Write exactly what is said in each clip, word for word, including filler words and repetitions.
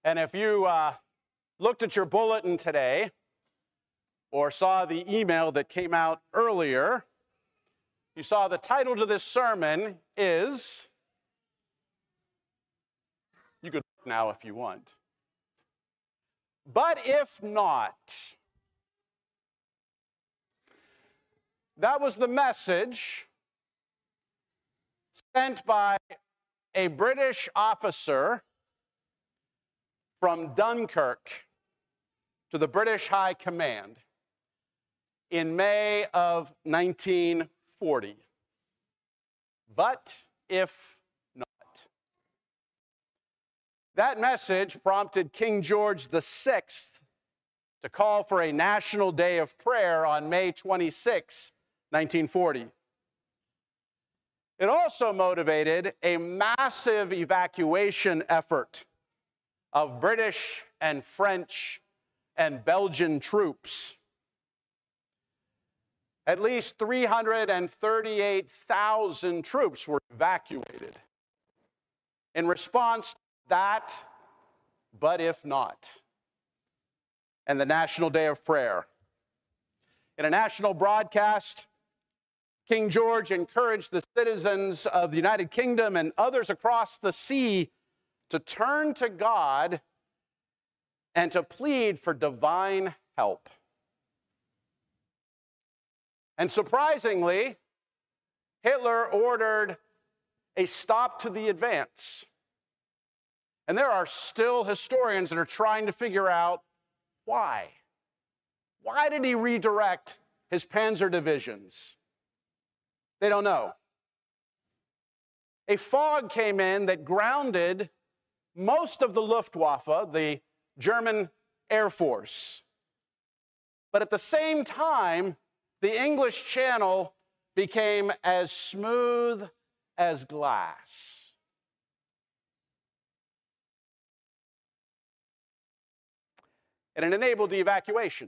And if you uh, looked at your bulletin today or saw the email that came out earlier, you saw the title to this sermon is, you could look now if you want, But If Not. That was the message sent by a British officer from Dunkirk to the British High Command in May of nineteen forty. But if not. That message prompted King George the Sixth to call for a national day of prayer on May twenty-sixth, nineteen forty. It also motivated a massive evacuation effort of British and French and Belgian troops. At least three hundred thirty-eight thousand troops were evacuated in response to that, but if not, and the National Day of Prayer. In a national broadcast, King George encouraged the citizens of the United Kingdom and others across the sea to turn to God and to plead for divine help. And surprisingly, Hitler ordered a stop to the advance. And there are still historians that are trying to figure out why. Why did he redirect his panzer divisions? They don't know. A fog came in that grounded most of the Luftwaffe, the German Air Force. But at the same time, the English Channel became as smooth as glass. And it enabled the evacuation.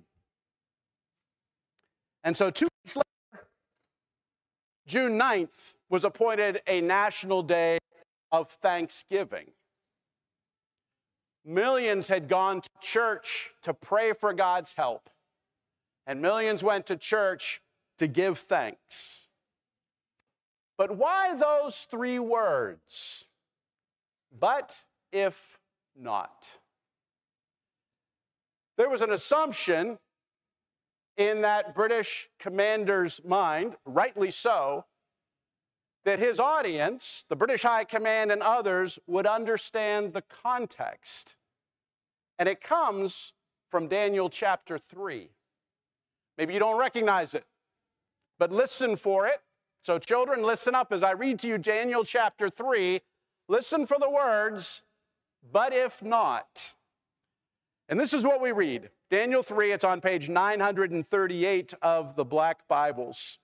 And so two weeks later, June ninth was appointed a national day of thanksgiving. Millions had gone to church to pray for God's help, and millions went to church to give thanks. But why those three words? But if not. There was an assumption in that British commander's mind, rightly so, that his audience, the British High Command and others, would understand the context. And it comes from Daniel chapter three. Maybe you don't recognize it, but listen for it. So children, listen up as I read to you Daniel chapter three. Listen for the words, but if not. And this is what we read. Daniel three, it's on page nine hundred thirty-eight of the Black Bibles.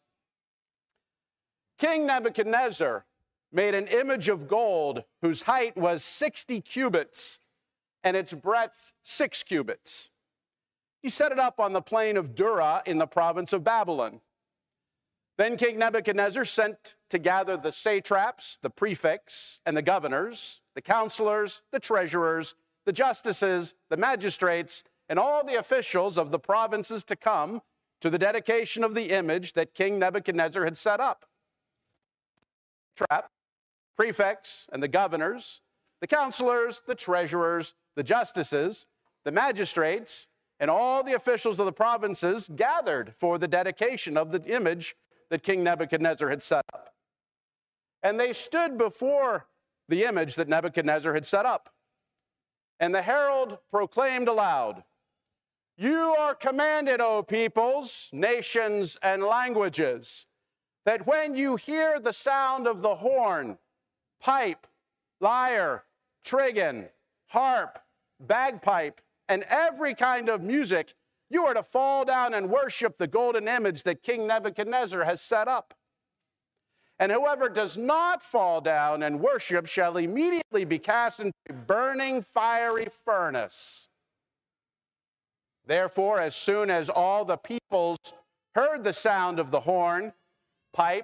King Nebuchadnezzar made an image of gold whose height was sixty cubits and its breadth six cubits. He set it up on the plain of Dura in the province of Babylon. Then King Nebuchadnezzar sent to gather the satraps, the prefects, and the governors, the counselors, the treasurers, the justices, the magistrates, and all the officials of the provinces to come to the dedication of the image that King Nebuchadnezzar had set up. Trap, prefects, and the governors, the counselors, the treasurers, the justices, the magistrates, and all the officials of the provinces gathered for the dedication of the image that King Nebuchadnezzar had set up. And they stood before the image that Nebuchadnezzar had set up. And the herald proclaimed aloud, "You are commanded, O peoples, nations, and languages, that when you hear the sound of the horn, pipe, lyre, trigon, harp, bagpipe, and every kind of music, you are to fall down and worship the golden image that King Nebuchadnezzar has set up. And whoever does not fall down and worship shall immediately be cast into a burning fiery furnace." Therefore, as soon as all the peoples heard the sound of the horn, pipe,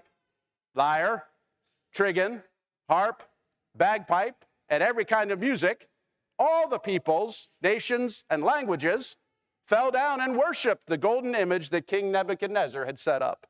lyre, trigon, harp, bagpipe, and every kind of music, all the peoples, nations, and languages fell down and worshiped the golden image that King Nebuchadnezzar had set up.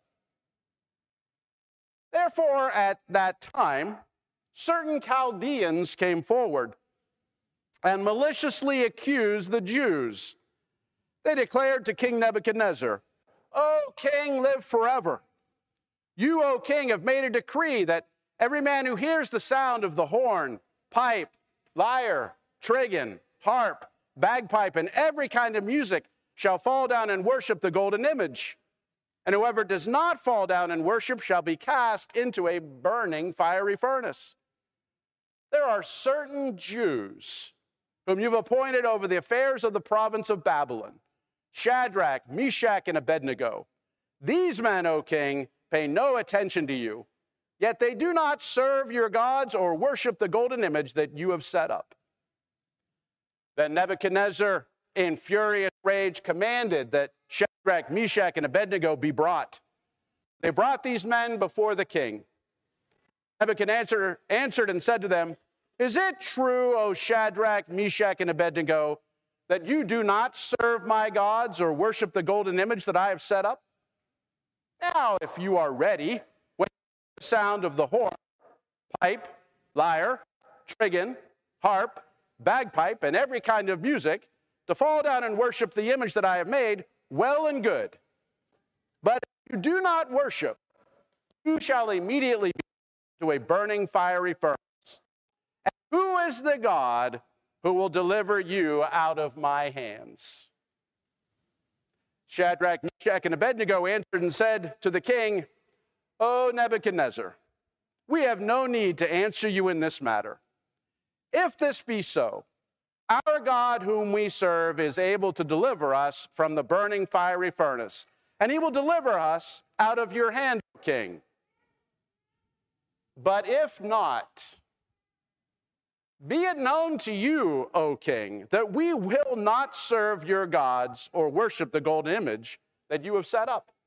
Therefore, at that time, certain Chaldeans came forward and maliciously accused the Jews. They declared to King Nebuchadnezzar, "O king, live forever. You, O king, have made a decree that every man who hears the sound of the horn, pipe, lyre, trigon, harp, bagpipe, and every kind of music shall fall down and worship the golden image. And whoever does not fall down and worship shall be cast into a burning fiery furnace. There are certain Jews whom you've appointed over the affairs of the province of Babylon, Shadrach, Meshach, and Abednego. These men, O king, pay no attention to you, yet they do not serve your gods or worship the golden image that you have set up." Then Nebuchadnezzar, in furious rage, commanded that Shadrach, Meshach, and Abednego be brought. They brought these men before the king. Nebuchadnezzar answered and said to them, "Is it true, O Shadrach, Meshach, and Abednego, that you do not serve my gods or worship the golden image that I have set up? Now, if you are ready, when the sound of the horn, pipe, lyre, trigon, harp, bagpipe, and every kind of music, to fall down and worship the image that I have made, well and good. But if you do not worship, you shall immediately be to a burning fiery furnace. And who is the God who will deliver you out of my hands?" Shadrach, Meshach, and Abednego answered and said to the king, "O Nebuchadnezzar, we have no need to answer you in this matter. If this be so, our God whom we serve is able to deliver us from the burning fiery furnace, and he will deliver us out of your hand, king. But if not, be it known to you, O king, that we will not serve your gods or worship the golden image that you have set up."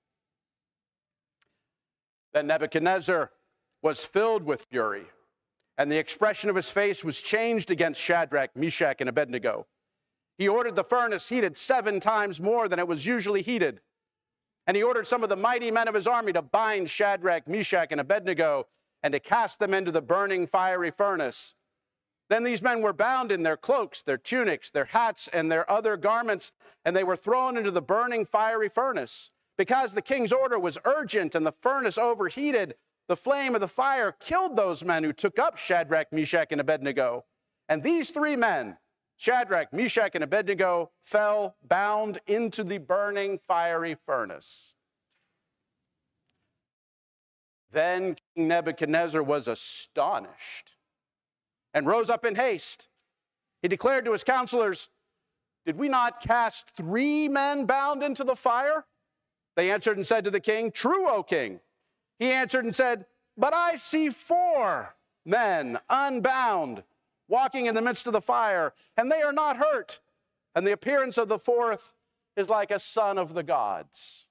Then Nebuchadnezzar was filled with fury, and the expression of his face was changed against Shadrach, Meshach, and Abednego. He ordered the furnace heated seven times more than it was usually heated. And he ordered some of the mighty men of his army to bind Shadrach, Meshach, and Abednego and to cast them into the burning fiery furnace. Then these men were bound in their cloaks, their tunics, their hats, and their other garments, and they were thrown into the burning fiery furnace. Because the king's order was urgent and the furnace overheated, the flame of the fire killed those men who took up Shadrach, Meshach, and Abednego. And these three men, Shadrach, Meshach, and Abednego, fell bound into the burning fiery furnace. Then King Nebuchadnezzar was astonished and rose up in haste. He declared to his counselors, "Did we not cast three men bound into the fire?" They answered and said to the king, "True, O king." He answered and said, "But I see four men unbound, walking in the midst of the fire, and they are not hurt. And the appearance of the fourth is like a son of the gods."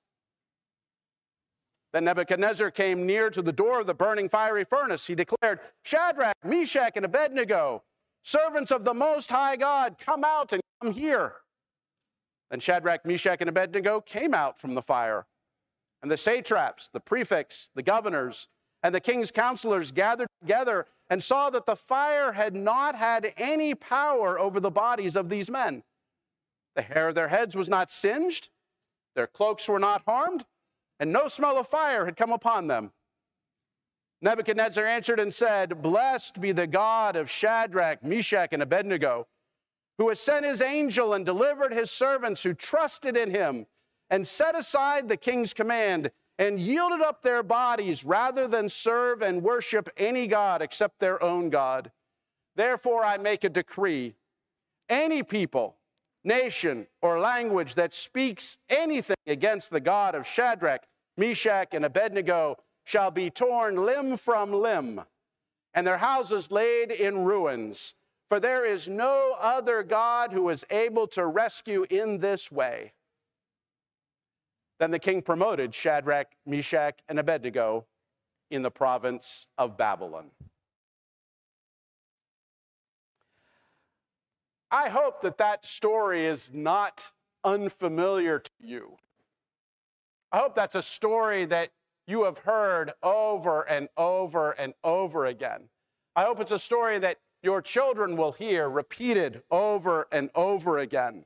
Then Nebuchadnezzar came near to the door of the burning fiery furnace. He declared, "Shadrach, Meshach, and Abednego, servants of the Most High God, come out and come here." Then Shadrach, Meshach, and Abednego came out from the fire. And the satraps, the prefects, the governors, and the king's counselors gathered together and saw that the fire had not had any power over the bodies of these men. The hair of their heads was not singed, their cloaks were not harmed, and no smell of fire had come upon them. Nebuchadnezzar answered and said, "Blessed be the God of Shadrach, Meshach, and Abednego, who has sent his angel and delivered his servants who trusted in him and set aside the king's command and yielded up their bodies rather than serve and worship any god except their own God. Therefore I make a decree. Any people, nation, or language that speaks anything against the God of Shadrach, Meshach, and Abednego shall be torn limb from limb, and their houses laid in ruins. For there is no other God who is able to rescue in this way." Then the king promoted Shadrach, Meshach, and Abednego in the province of Babylon. I hope that that story is not unfamiliar to you. I hope that's a story that you have heard over and over and over again. I hope it's a story that your children will hear repeated over and over again.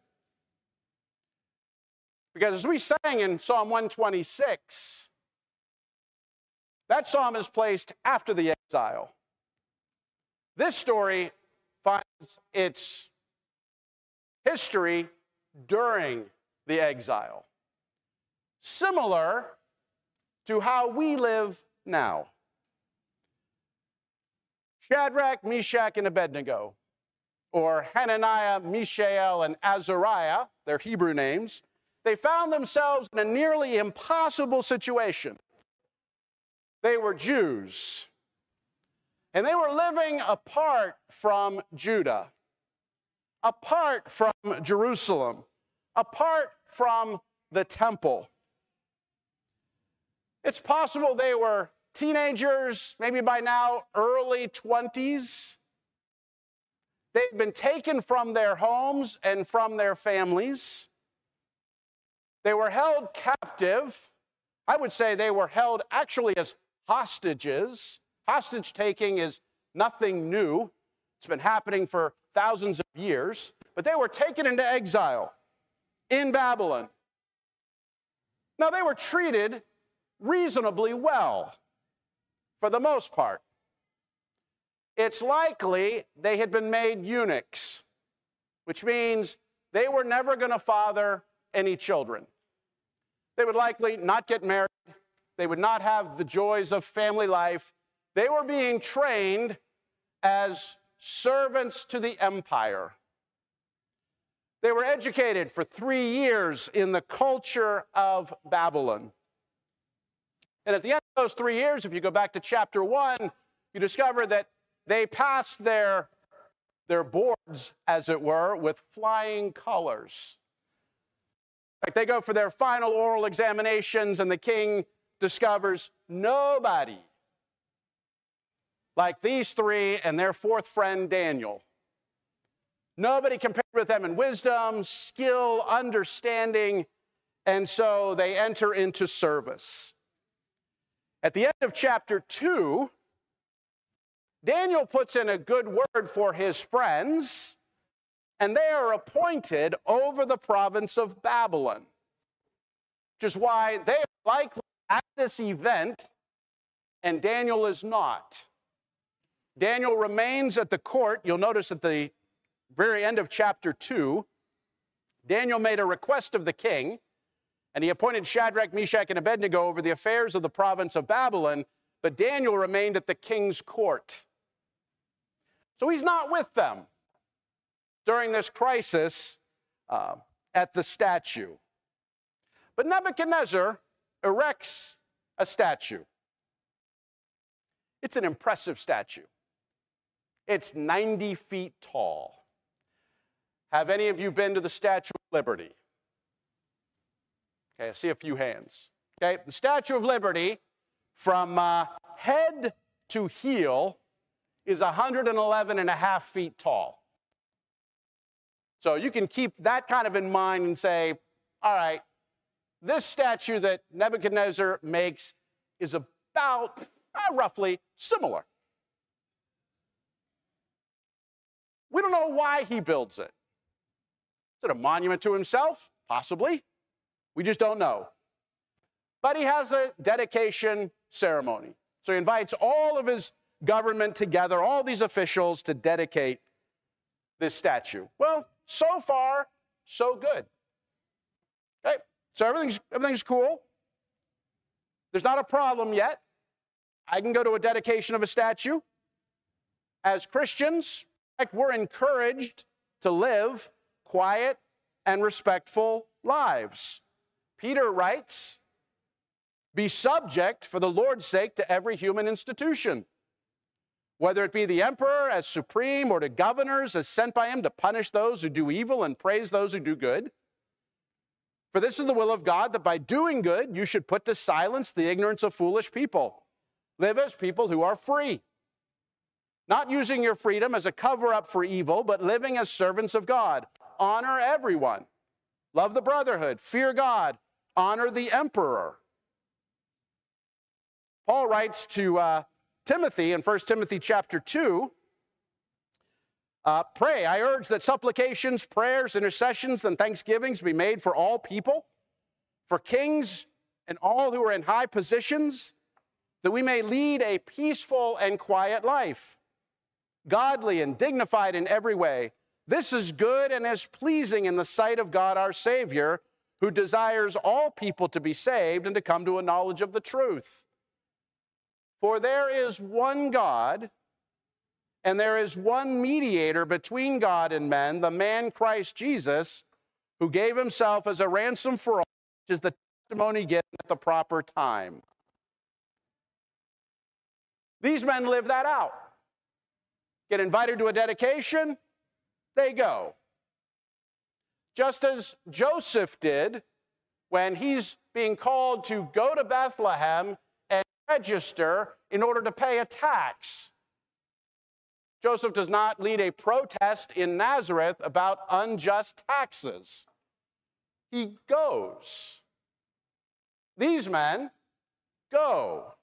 Because as we sang in Psalm one twenty-six, that psalm is placed after the exile. This story finds its history during the exile, similar to how we live now. Shadrach, Meshach, and Abednego, or Hananiah, Mishael, and Azariah, their Hebrew names, they found themselves in a nearly impossible situation. They were Jews, and they were living apart from Judah, apart from Jerusalem, apart from the temple. It's possible they were teenagers, maybe by now early twenties. They'd been taken from their homes and from their families. They were held captive. I would say they were held actually as hostages. Hostage taking is nothing new. It's been happening for thousands of years. But they were taken into exile in Babylon. Now, they were treated reasonably well, for the most part. It's likely they had been made eunuchs, which means they were never going to father any children. They would likely not get married. They would not have the joys of family life. They were being trained as servants to the empire. They were educated for three years in the culture of Babylon. And at the end of those three years, if you go back to chapter one, you discover that they passed their, their boards, as it were, with flying colors. Like they go for their final oral examinations, and the king discovers nobody like these three and their fourth friend, Daniel. Nobody compared with them in wisdom, skill, understanding, and so they enter into service. At the end of chapter two, Daniel puts in a good word for his friends, and they are appointed over the province of Babylon, which is why they are likely at this event, and Daniel is not. Daniel remains at the court. You'll notice at the very end of chapter two, Daniel made a request of the king, and he appointed Shadrach, Meshach, and Abednego over the affairs of the province of Babylon, but Daniel remained at the king's court. So he's not with them during this crisis uh, at the statue. But Nebuchadnezzar erects a statue. It's an impressive statue. It's ninety feet tall. Have any of you been to the Statue of Liberty? Okay, I see a few hands. Okay, the Statue of Liberty, from uh, head to heel, is one hundred eleven and a half feet tall. So you can keep that kind of in mind and say, all right, this statue that Nebuchadnezzar makes is about uh, roughly similar. We don't know why he builds it. Is it a monument to himself? Possibly. We just don't know. But he has a dedication ceremony. So he invites all of his government together, all these officials, to dedicate this statue. Well, so far, so good. Okay, so everything's, everything's cool. There's not a problem yet. I can go to a dedication of a statue. As Christians, we're encouraged to live quiet and respectful lives. Peter writes, "Be subject for the Lord's sake to every human institution, whether it be the emperor as supreme or to governors as sent by him to punish those who do evil and praise those who do good. For this is the will of God, that by doing good you should put to silence the ignorance of foolish people. Live as people who are free, not using your freedom as a cover-up for evil, but living as servants of God. Honor everyone. Love the brotherhood. Fear God. Honor the emperor. Paul writes to uh, Timothy in First Timothy chapter two, uh, pray, I urge that supplications, prayers, intercessions, and thanksgivings be made for all people, for kings and all who are in high positions, that we may lead a peaceful and quiet life, godly and dignified in every way. This is good and is pleasing in the sight of God our Savior, who desires all people to be saved and to come to a knowledge of the truth. For there is one God, and there is one mediator between God and men, the man Christ Jesus, who gave himself as a ransom for all, which is the testimony given at the proper time. These men live that out. Get invited to a dedication, they go. Just as Joseph did when he's being called to go to Bethlehem and register in order to pay a tax. Joseph does not lead a protest in Nazareth about unjust taxes. He goes. These men go.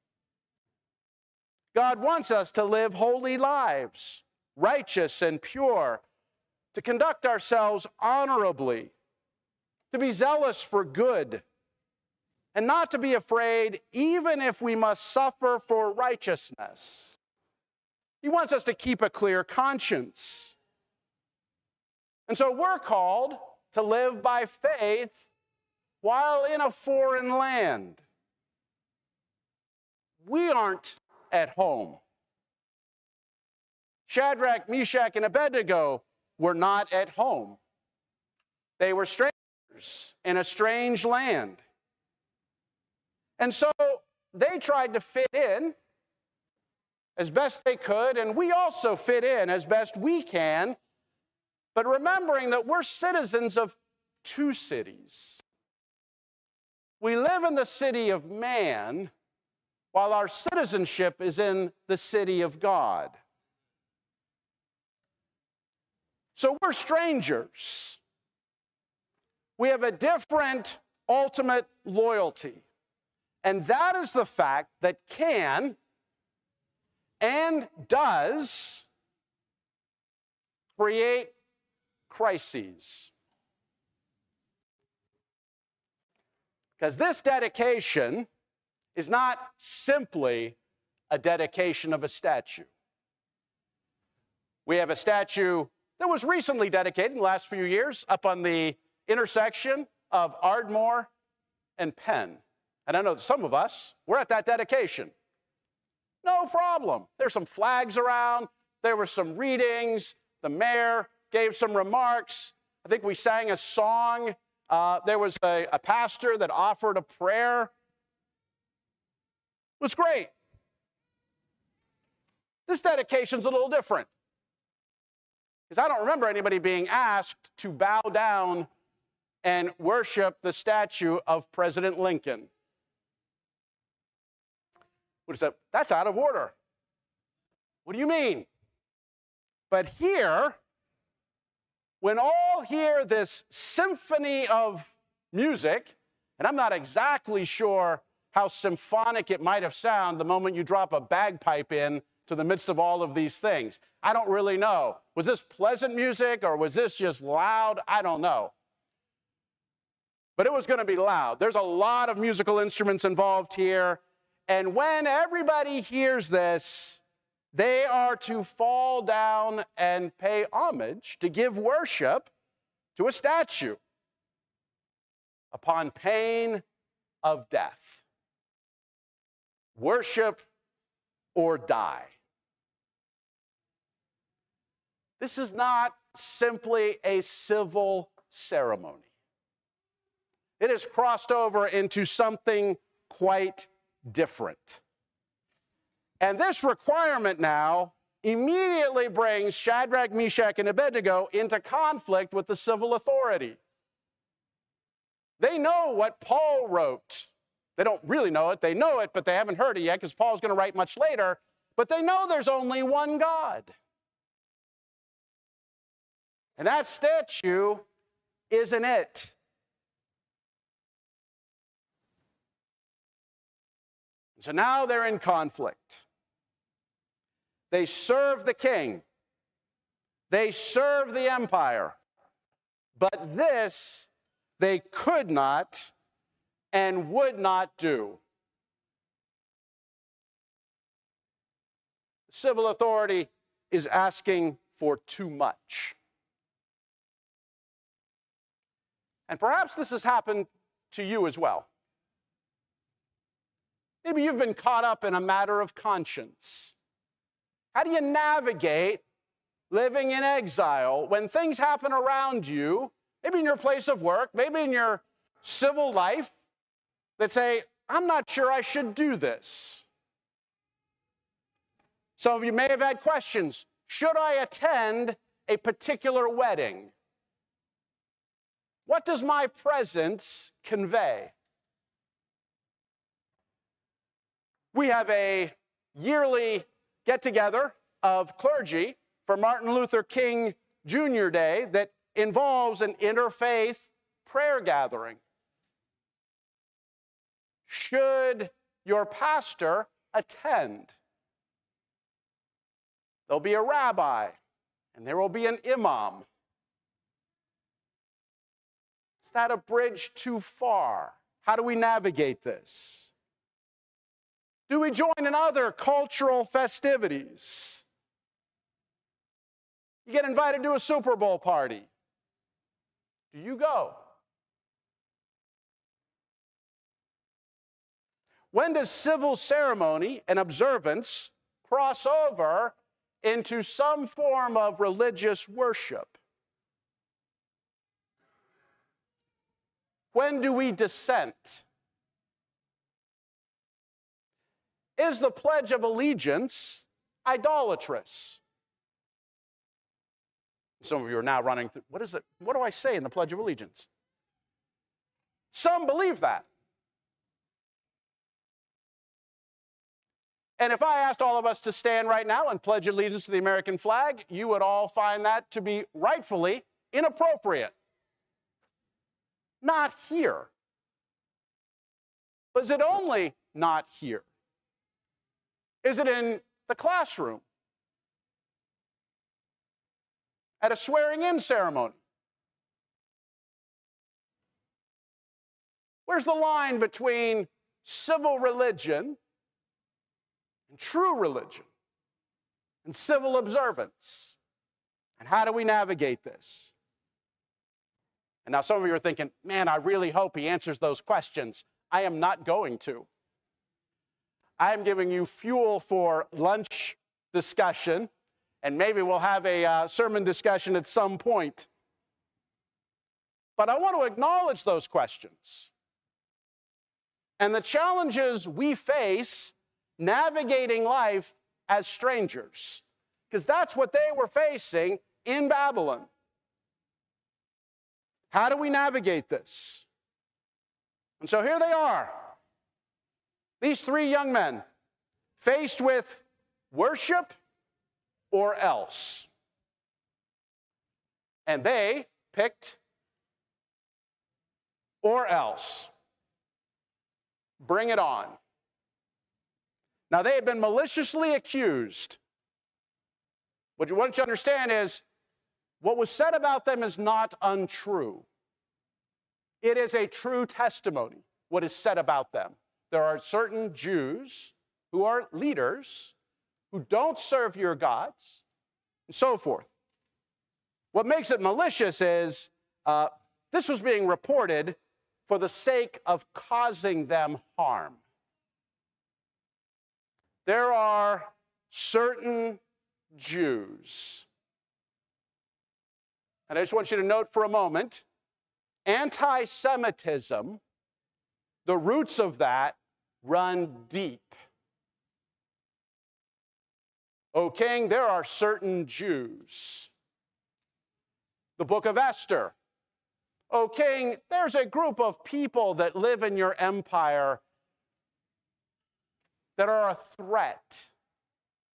God wants us to live holy lives, righteous and pure, to conduct ourselves honorably, to be zealous for good, and not to be afraid even if we must suffer for righteousness. He wants us to keep a clear conscience. And so we're called to live by faith while in a foreign land. We aren't at home. Shadrach, Meshach, and Abednego were not at home. They were strangers in a strange land. And so they tried to fit in as best they could, and we also fit in as best we can, but remembering that we're citizens of two cities. We live in the city of man, while our citizenship is in the city of God. So we're strangers. We have a different ultimate loyalty. And that is the fact that can and does create crises. Because this dedication is not simply a dedication of a statue. We have a statue that was recently dedicated in the last few years up on the intersection of Ardmore and Penn. And I know that some of us were at that dedication. No problem. There's some flags around. There were some readings. The mayor gave some remarks. I think we sang a song. Uh, there was a, a pastor that offered a prayer. It was great. This dedication's a little different, because I don't remember anybody being asked to bow down and worship the statue of President Lincoln. What is that? That's out of order. What do you mean? But here, when all hear this symphony of music, and I'm not exactly sure how symphonic it might have sounded the moment you drop a bagpipe in to the midst of all of these things. I don't really know. Was this pleasant music or was this just loud? I don't know. But it was going to be loud. There's a lot of musical instruments involved here. And when everybody hears this, they are to fall down and pay homage, to give worship to a statue upon pain of death. Worship or die. This is not simply a civil ceremony. It has crossed over into something quite different. And this requirement now immediately brings Shadrach, Meshach, and Abednego into conflict with the civil authority. They know what Paul wrote. They don't really know it. They know it, but they haven't heard it yet because Paul's going to write much later. but they know there's only one God. And that statue isn't it. So now they're in conflict. They serve the king. They serve the empire. But this they could not and would not do. The civil authority is asking for too much. And perhaps this has happened to you as well. Maybe you've been caught up in a matter of conscience. How do you navigate living in exile when things happen around you, maybe in your place of work, maybe in your civil life, that say, I'm not sure I should do this? Some of you may have had questions. Should I attend a particular wedding? What does my presence convey? We have a yearly get-together of clergy for Martin Luther King Junior Day that involves an interfaith prayer gathering. Should your pastor attend? There'll be a rabbi, and there will be an imam. Is that a bridge too far? How do we navigate this? Do we join in other cultural festivities? You get invited to a Super Bowl party. Do you go? When does civil ceremony and observance cross over into some form of religious worship? When do we dissent? Is the Pledge of Allegiance idolatrous? Some of you are now running through, what is it? What do I say in the Pledge of Allegiance? Some believe that. And if I asked all of us to stand right now and pledge allegiance to the American flag, you would all find that to be rightfully inappropriate. Not here. But is it only not here? Is it in the classroom? At a swearing-in ceremony? Where's the line between civil religion and true religion and civil observance? And how do we navigate this? And now some of you are thinking, man, I really hope he answers those questions. I am not going to. I am giving you fuel for lunch discussion, and maybe we'll have a uh, sermon discussion at some point. But I want to acknowledge those questions and the challenges we face navigating life as strangers, because that's what they were facing in Babylon. How do we navigate this? And so here they are, these three young men, faced with worship or else. And they picked or else. Bring it on. Now, they had been maliciously accused. What you want you to understand is what was said about them is not untrue. It is a true testimony, what is said about them. There are certain Jews who are leaders who don't serve your gods, and so forth. What makes it malicious is uh, this was being reported for the sake of causing them harm. There are certain Jews, and I just want you to note for a moment, anti-Semitism, the roots of that run deep. O king, there are certain Jews. The book of Esther. O king, there's a group of people that live in your empire that are a threat.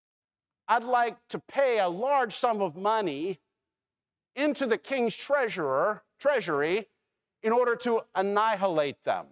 I'd like to pay a large sum of money into the king's treasurer, treasury in order to annihilate them.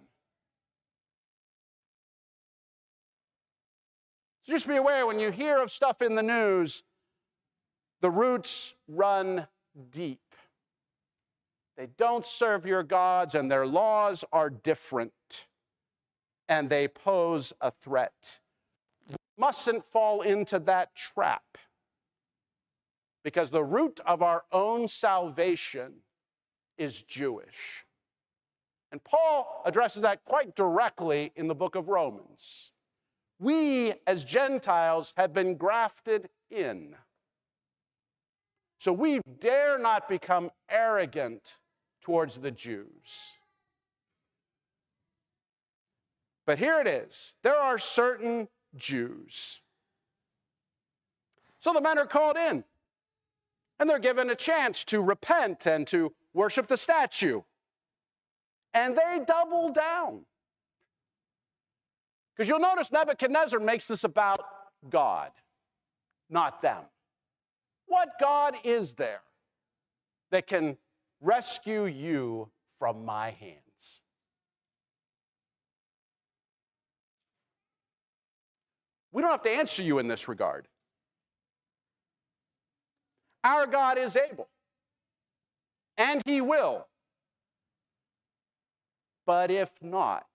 So just be aware, when you hear of stuff in the news, the roots run deep. They don't serve your gods, and their laws are different, and they pose a threat. We mustn't fall into that trap, because the root of our own salvation is Jewish. And Paul addresses that quite directly in the book of Romans. We, as Gentiles, have been grafted in. So we dare not become arrogant towards the Jews. But here it is. There are certain Jews. So the men are called in, and they're given a chance to repent and to worship the statue. And they double down. Because you'll notice Nebuchadnezzar makes this about God, not them. What God is there that can rescue you from my hands? We don't have to answer you in this regard. Our God is able, and he will. But if not,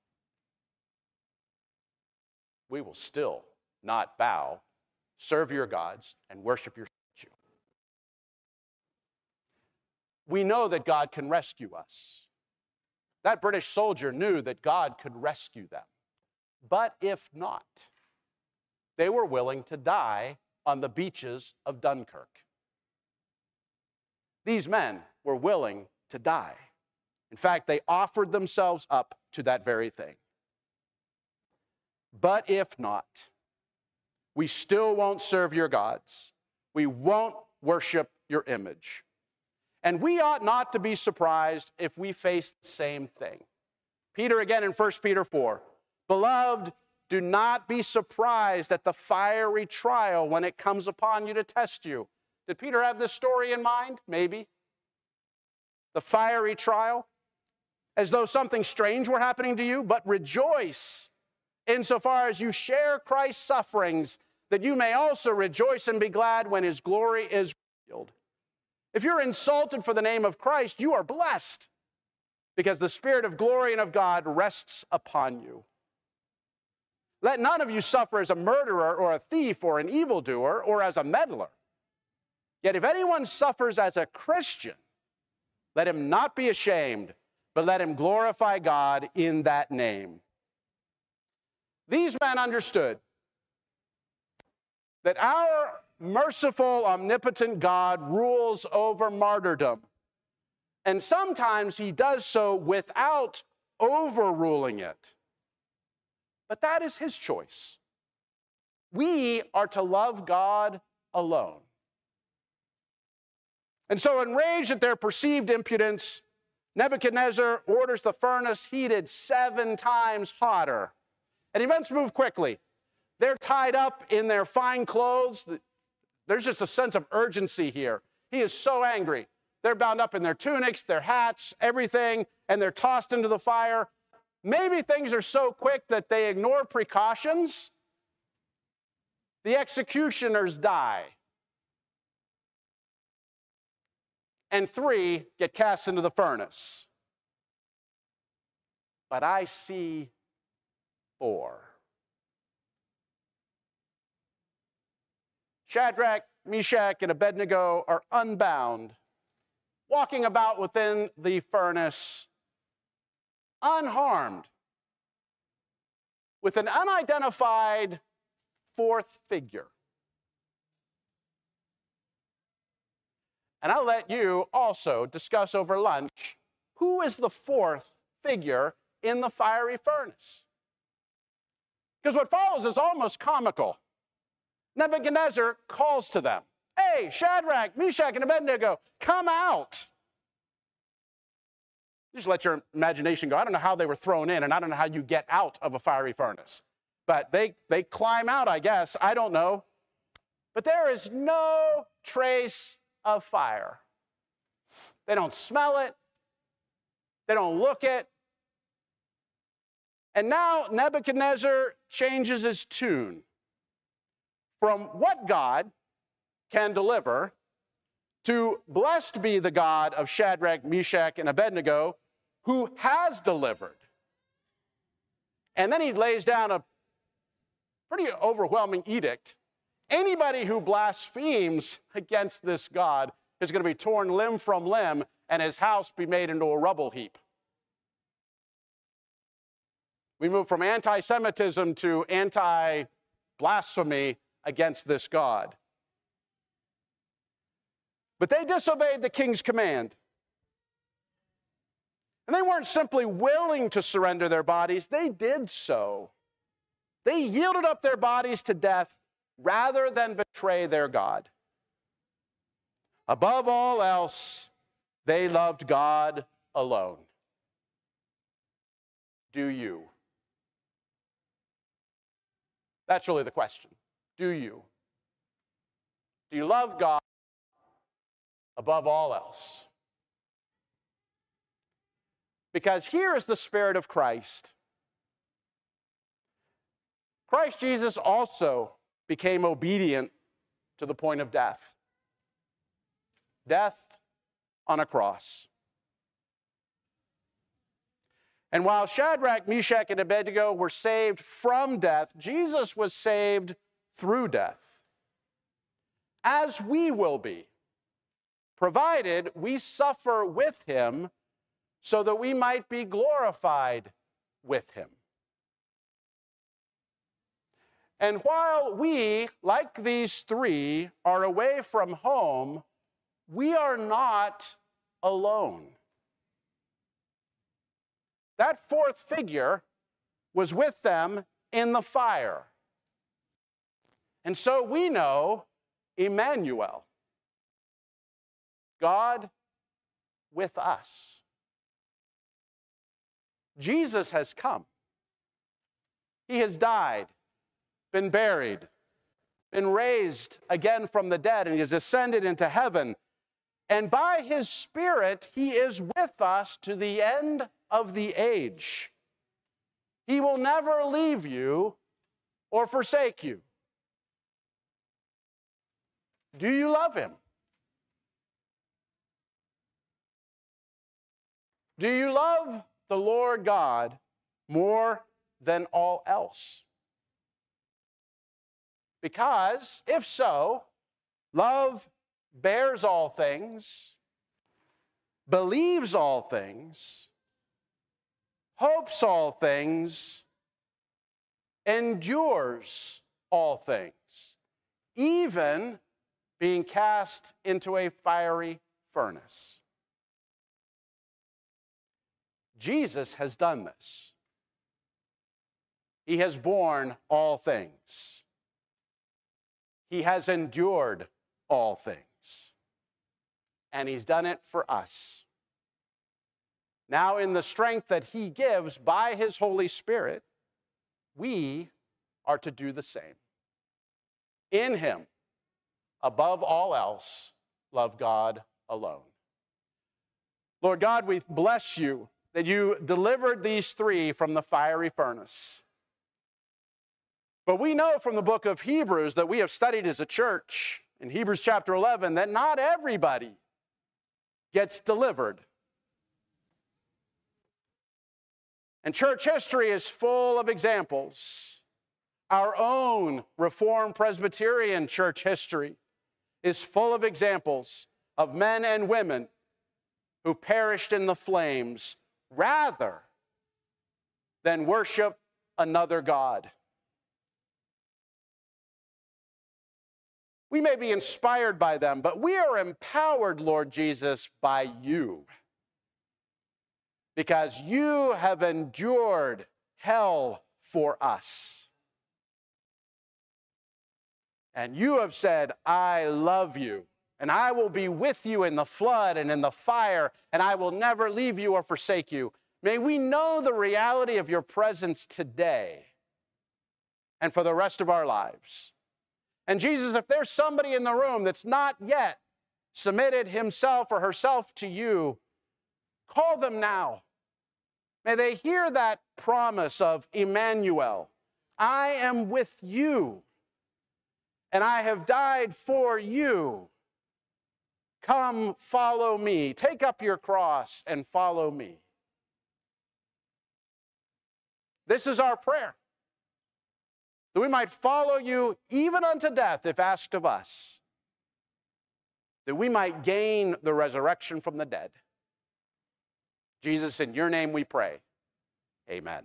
we will still not bow, serve your gods, and worship your statue. We know that God can rescue us. That British soldier knew that God could rescue them. But if not, they were willing to die on the beaches of Dunkirk. These men were willing to die. In fact, they offered themselves up to that very thing. But if not, we still won't serve your gods. We won't worship your image. And we ought not to be surprised if we face the same thing. Peter again in First Peter four, beloved, do not be surprised at the fiery trial when it comes upon you to test you. Did Peter have this story in mind? Maybe. The fiery trial, as though something strange were happening to you, but rejoice insofar as you share Christ's sufferings, that you may also rejoice and be glad when his glory is revealed. If you're insulted for the name of Christ, you are blessed, because the Spirit of glory and of God rests upon you. Let none of you suffer as a murderer or a thief or an evildoer or as a meddler. Yet if anyone suffers as a Christian, let him not be ashamed, but let him glorify God in that name. These men understood that our merciful, omnipotent God rules over martyrdom. And sometimes he does so without overruling it. But that is his choice. We are to love God alone. And so, enraged at their perceived impudence, Nebuchadnezzar orders the furnace heated seven times hotter. And events move quickly. They're tied up in their fine clothes. There's just a sense of urgency here. He is so angry. They're bound up in their tunics, their hats, everything, and they're tossed into the fire. Maybe things are so quick that they ignore precautions. The executioners die. And three get cast into the furnace. But I see four. Shadrach, Meshach, and Abednego are unbound, walking about within the furnace, unharmed, with an unidentified fourth figure. And I'll let you also discuss over lunch who is the fourth figure in the fiery furnace. Because what follows is almost comical. Nebuchadnezzar calls to them, hey, Shadrach, Meshach, and Abednego, come out. Just let your imagination go. I don't know how they were thrown in, and I don't know how you get out of a fiery furnace. But they, they climb out, I guess. I don't know. but there is no trace of fire. They don't smell it. They don't look it. And now Nebuchadnezzar changes his tune from what God can deliver to blessed be the God of Shadrach, Meshach, and Abednego, who has delivered. And then he lays down a pretty overwhelming edict. Anybody who blasphemes against this God is going to be torn limb from limb and his house be made into a rubble heap. We move from anti-Semitism to anti-blasphemy against this God. But they disobeyed the king's command. And they weren't simply willing to surrender their bodies, they did so. They yielded up their bodies to death rather than betray their God. Above all else, they loved God alone. Do you? That's really the question. Do you? Do you love God above all else? Because here is the Spirit of Christ. Christ Jesus also became obedient to the point of death. Death on a cross. And while Shadrach, Meshach, and Abednego were saved from death, Jesus was saved through death, as we will be, provided we suffer with him so that we might be glorified with him. And while we, like these three, are away from home, we are not alone. That fourth figure was with them in the fire. And so we know Emmanuel, God with us. Jesus has come. He has died, been buried, been raised again from the dead, and he has ascended into heaven. And by his Spirit, he is with us to the end of the age. He will never leave you or forsake you. Do you love him? Do you love the Lord God more than all else? Because if so, love bears all things, believes all things, hopes all things, endures all things, even being cast into a fiery furnace. Jesus has done this. He has borne all things. He has endured all things. And he's done it for us. Now, in the strength that he gives by his Holy Spirit, we are to do the same. In him, above all else, love God alone. Lord God, we bless you that you delivered these three from the fiery furnace. But we know from the book of Hebrews that we have studied as a church, in Hebrews chapter eleven, that not everybody gets delivered. And church history is full of examples. Our own Reformed Presbyterian church history is full of examples of men and women who perished in the flames rather than worship another god. We may be inspired by them, but we are empowered, Lord Jesus, by you. Because you have endured hell for us. And you have said, I love you, and I will be with you in the flood and in the fire, and I will never leave you or forsake you. May we know the reality of your presence today and for the rest of our lives. And Jesus, if there's somebody in the room that's not yet submitted himself or herself to you, call them now. May they hear that promise of Emmanuel. I am with you, and I have died for you. Come, follow me. Take up your cross and follow me. This is our prayer, that we might follow you even unto death if asked of us, that we might gain the resurrection from the dead. Jesus, in your name we pray. Amen.